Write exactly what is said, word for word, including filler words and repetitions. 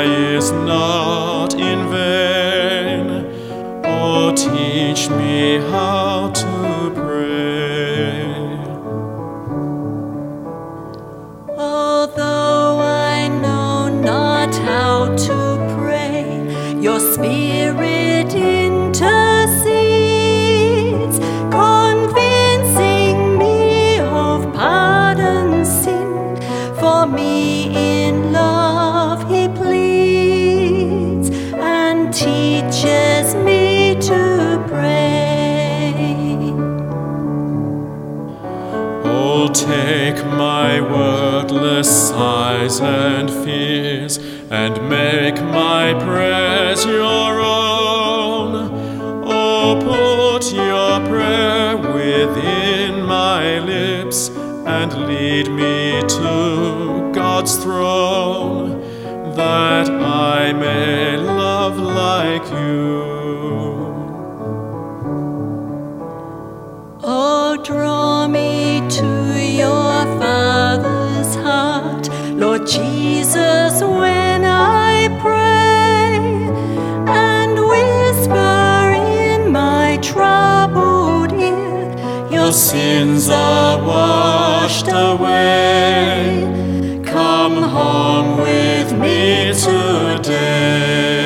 cry is not in vain. Oh, teach me how to pray. Although I know not how to pray, your Spirit intercedes, convincing me of pardon sin. For me in love He pleads, and teaches me to pray. Oh, take my wordless sighs and fears, and make my prayers your own. Oh, put your prayer within my lips, and lead me to God's throne, that I may love like you. Oh, draw me to your Father's heart, Lord Jesus, when I pray, and whisper in my troubled ear, your sins are washed away. Come home with me today.